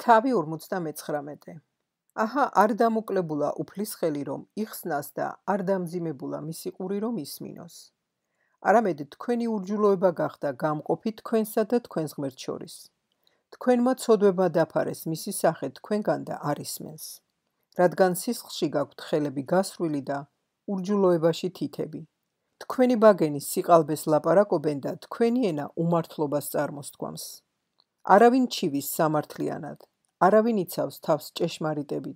თავი 59. აჰა, არ დამოკლებულა უფლის ხელი, რომ იხსნას და არ დამძიმებულა მისი ყური, რომ ისმინოს. არამედ თქვენი ურჯულოება გახდა გამყოფი თქვენსა და თქვენს ღმერთს შორის. თქვენმა ცოდვება დაფარეს მისი სახე თქვენგან და არ ისმენს. რადგან სისხლში გაქვთ ხელები გასრვილი და ურჯულოებაში თითები. თქვენი ბაგენი სიყალბეს ლაპარაკობენ და თქვენი ენა უმართლობას წარმოსთქვამს. არავინ ჩივის სამართლიანად, არავინ იცავს თავს ჭეშმარიტებით.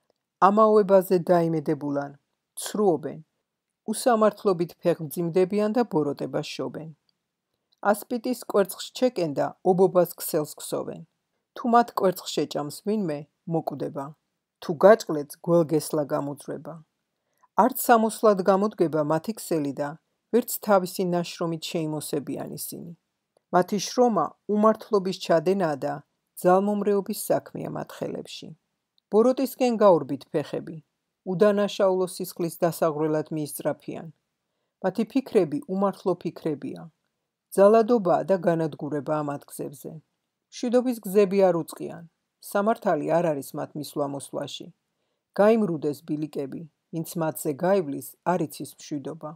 ამაოებაზე დაიმედებულან, ცრუობენ, უსამართლობით ფეხმძიმდებიან და ბოროტებას შობენ. ასპიტის კვერცხს ჩეკენ და ობობას ქსელს ქსოვენ. თუ მათ კვერცხს შეჭამს ვინმე, მოკვდება. თუ გაჭყლეთს გველგესლა გამოძვრება. არც სამოსლად გამოდგება მათი ქსელი და ვერც თავისი ნაშრომით შეიმოსებიან ისინი. მათი შრომა უმართლობის ჩადენაა და ძალმომრეობის საქმეა მათ ხელებში. ბოროტისკენ გაურბით ფეხები, უდანაშაულო სისხლის დასაღვრელად მიისწრაფიან. მათი ფიქრები უმართლო ფიქრებია. ძალადობაა და განადგურებაა მათ გზებზე. მშვიდობის გზები არ უწყიან. სამართალი არ არის მათ მისვლა-მოსვლაში. გაიმრუდეს ბილიკები, ვინც მათზე გაივლის, არ იცის მშვიდობა.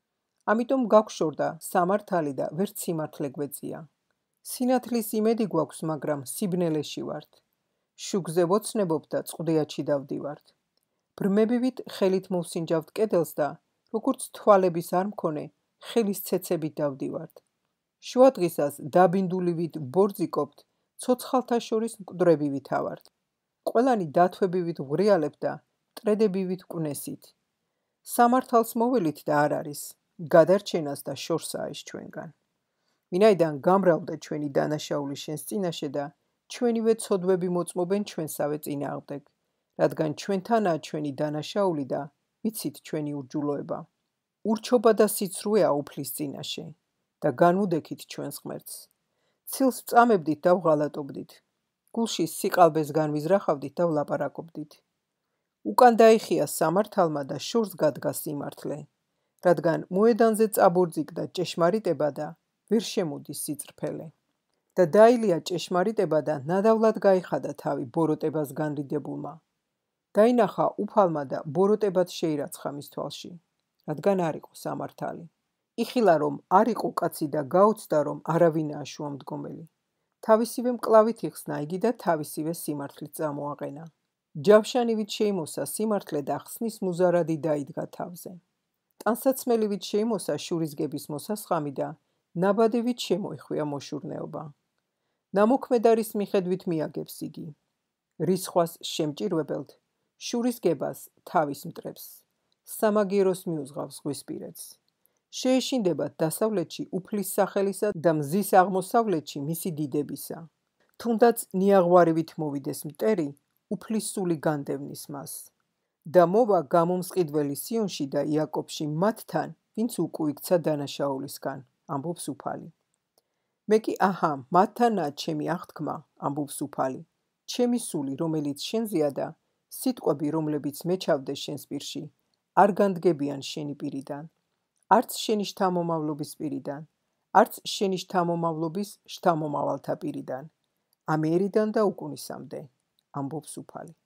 ამიტომ გაგვშორდა სამართალი და ვერც სიმართლე გვეწია. სინათლის იმედი გვაქვს, მაგრამ სიბნელეში ვართ. შუგზე ვოცნებობ და წყდიაჩი დავდივართ. ბრმებივით ხელით მოვსინჯავთ კედელს და როგორც თვალების არ მქონე, ხელის ცეცებით დავდივართ. შუადღისას დაბინდულივით ბორძიკობთ, ცოცხალთა შორის მკვდრები ვითავართ. ყველანი დათვებივით ვღრიალებთ და მტრედებივით ვკვნესით. სამართალს მოველით და არ არის, გადარჩენას და შორსაა ეს ჩვენგან. ვინაიდან გამრავლდა ჩვენი დანაშაული შენს წინაშე და ჩვენივე ცოდვები მოწმობენ ჩვენსავე წინააღმდეგ, რადგან ჩვენთანაა ჩვენი დანაშაული და ვიცით ჩვენი ურჯულოება. ურჩობა და სიცრუეა უფლის წინაშე და განვუდექით ჩვენს ღმერთს. ცილს ვწამებდით და ვღალატობდით. გულში სიყალბეს განვიზრახავდით და ვლაპარაკობდით. უკან დაიხია სამართალმა და შორს გადგა სიმართლე, რადგან მოედანზე წაბორძიგდა ჭეშმარიტება და ვერ შემოდის სიწრფელე. და დაილია ჭეშმარიტება და ნადავლად გაიხადა თავი ბოროტებას განრიდებულმა. დაინახა უფალმა და ბოროტებად შეირაცხა მის თვალში, რადგან არ იყო სამართალი. იხილა რომ არ იყო კაცი და გაოცდა რომ არავინაა შუამდგომელი. თავისივე მკლავით იხსნა იგი და თავისივე სიმართლით წამოაყენა. ჯავშანივით შეიმოსა სიმართლე და ხსნის მუზარადი დაიდგა თავზე. ტანსაცმელივით შეიმოსა შურისგების მოსასხამი და ნაბადევით შემოიხვია მოშურნეობა. ნამოქმედარის მიხედვით მიაგებს იგი. რისხვას შემჭირვებელთ, შურისგებას თავის მტრებს. სამაგიეროს მიუძღავს ზღვისპირეთს. შეეშინდებათ დასავლეთში უფლის სახელისა და მზის აღმოსავლეთში მისი დიდებისა. თუნდაც ნიაღვარივით მოვიდეს მტერი, უფლის სული განდევნის მას. და მოვა გამომსყიდველი სიონში და იაკობში მათთან, ვინც უკუ იქცა დანაშაულისგან, ამბობს უფალი. მე კი აჰა, მათთანაა ჩემი აღთქმა, ამბობს უფალი, ჩემი სული, რომელიც შენზეა და სიტყვები, რომლებიც მეჩავდე შენს პირში, არ განდგებიან შენი პირიდან, არც შენი შთამომავლობის პირიდან, არც შენი შთამომავლობის შთამომავალთა პირიდან, ამიერიდან და უკუნისამდე, ამბობს უფალი.